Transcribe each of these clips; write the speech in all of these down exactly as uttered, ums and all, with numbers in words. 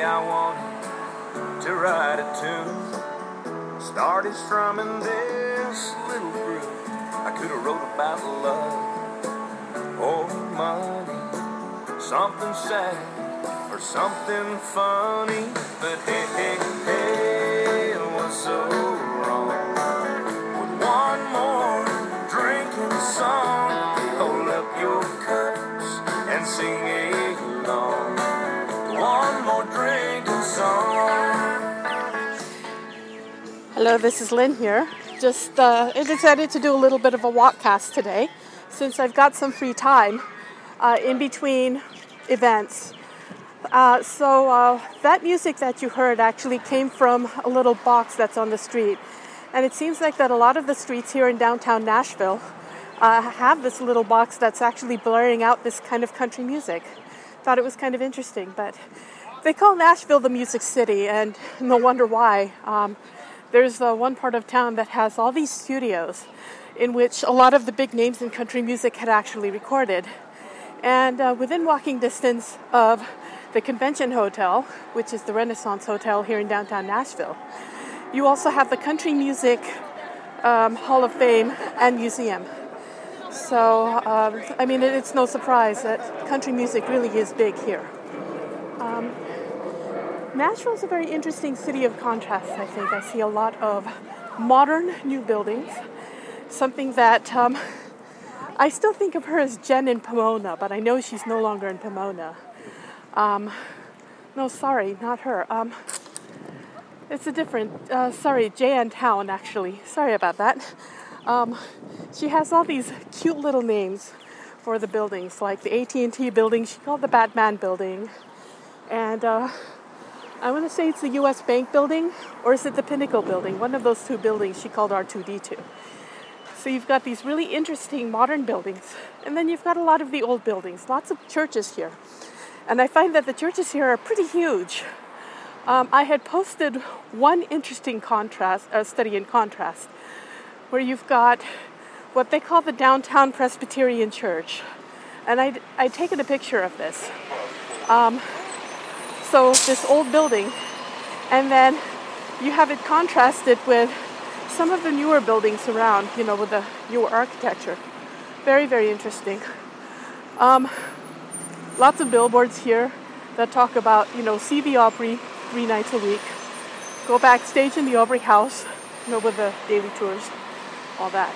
I wanted to write a tune. Started strumming this little groove. I could have wrote about love or money, something sad or something funny. But hey, hey, hey, what's so wrong with one more drinking song? Hold up your cups and sing along. One more drinking song. Hello, this is Lynn here. Just uh, I decided to do a little bit of a walkcast today, since I've got some free time uh, in between events. Uh, so uh, that music that you heard actually came from a little box that's on the street. And it seems like that a lot of the streets here in downtown Nashville uh, have this little box that's actually blaring out this kind of country music. Thought it was kind of interesting, but they call Nashville the Music City, and no wonder why. Um, there's uh, one part of town that has all these studios in which a lot of the big names in country music had actually recorded. And uh, within walking distance of the Convention Hotel, which is the Renaissance Hotel here in downtown Nashville, you also have the Country Music um, Hall of Fame and Museum. So, um, I mean, it, it's no surprise that country music really is big here. Um, Nashville is a very interesting city of contrasts, I think. I see a lot of modern new buildings, something that um, I still think of her as Jen in Pomona, but I know she's no longer in Pomona. Um, no, sorry, not her. Um, it's a different, uh, sorry, Jan Town, actually. Sorry about that. Um, she has all these cute little names for the buildings, like the A T and T building, she called the Batman building. And uh, I want to say it's the U S Bank building, or is it the Pinnacle building? One of those two buildings she called R two D two. So you've got these really interesting modern buildings, and then you've got a lot of the old buildings, lots of churches here. And I find that the churches here are pretty huge. Um, I had posted one interesting contrast, uh, study in contrast, where you've got what they call the Downtown Presbyterian Church. And I'd, I'd taken a picture of this. Um, so this old building, and then you have it contrasted with some of the newer buildings around, you know, with the newer architecture. Very, very interesting. Um, lots of billboards here that talk about, you know, see the Opry three nights a week. Go backstage in the Opry House, you know, with the daily tours, all that.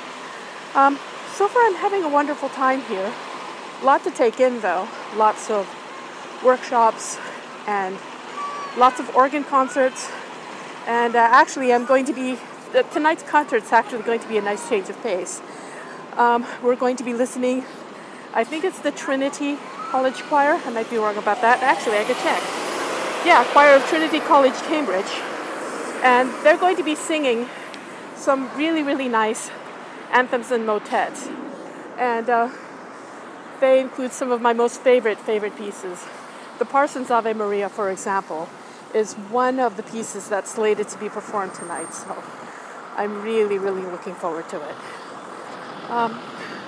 Um, so far I'm having a wonderful time here. A lot to take in though. Lots of workshops and lots of organ concerts. And uh, actually I'm going to be, uh, tonight's concert's actually going to be a nice change of pace. Um, we're going to be listening, I think it's the Trinity College Choir. I might be wrong about that. Actually, I could check. Yeah, Choir of Trinity College, Cambridge. And they're going to be singing some really, really nice anthems and motets. And uh, they include some of my most favorite, favorite pieces. The Parsons Ave Maria, for example, is one of the pieces that's slated to be performed tonight. So I'm really, really looking forward to it. Um,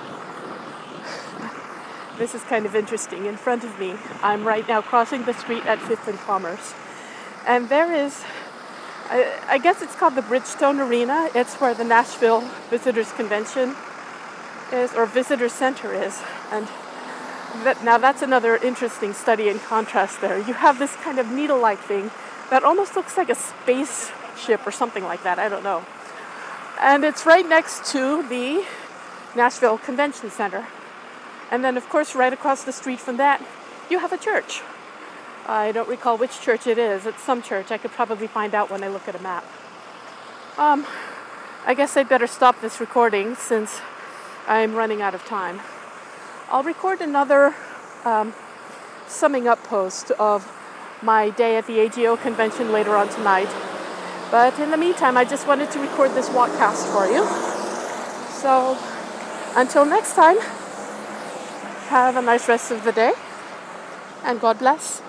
this is kind of interesting. In front of me, I'm right now crossing the street at Fifth and Commerce. And there is, I, I guess it's called the Bridgestone Arena. It's where the Nashville Visitors Convention is, or Visitor Center is. And that, now that's another interesting study in contrast there. You have this kind of needle-like thing that almost looks like a spaceship or something like that. I don't know. And it's right next to the Nashville Convention Center. And then, of course, right across the street from that, you have a church. I don't recall which church it is. It's some church. I could probably find out when I look at a map. Um, I guess I'd better stop this recording since I'm running out of time. I'll record another um, summing up post of my day at the A G O convention later on tonight. But in the meantime, I just wanted to record this walkcast for you. So until next time, have a nice rest of the day, and God bless.